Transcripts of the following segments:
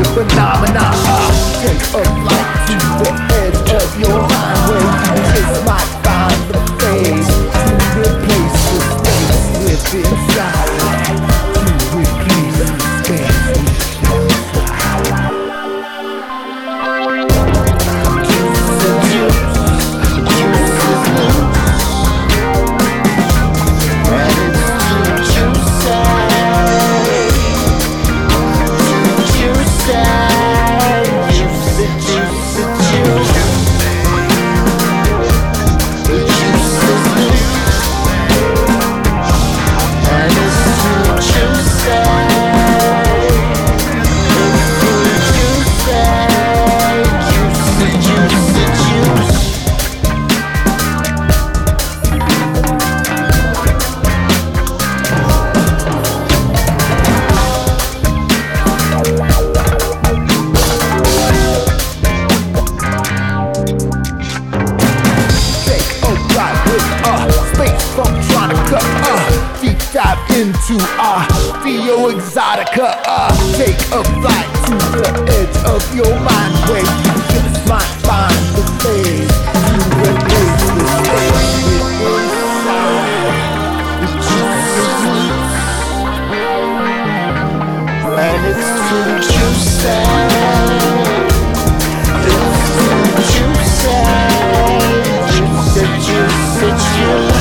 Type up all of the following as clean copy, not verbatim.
phenomena. Take a flight to the edge of your mind, where you just might find the phase to replace the space with inside. To replace the space with into Theo Exotica. Take a flight to the edge of your mind, where you just might find the phase to replace the space with inside. And it's too juicy. It's too juicy. Juicy.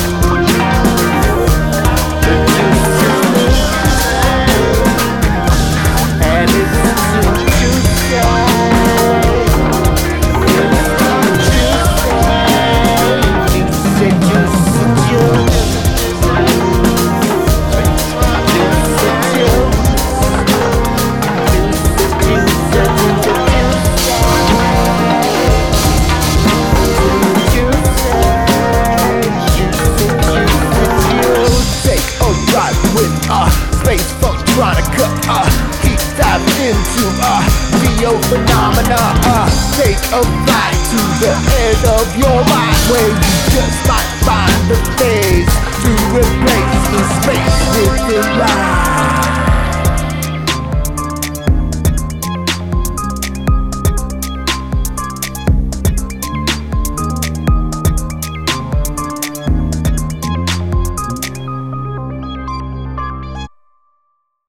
Space Funktronica, keep diving into Theo phenomena. Take a flight to the edge of your mind, where you just might find the phase to replace the space with the light.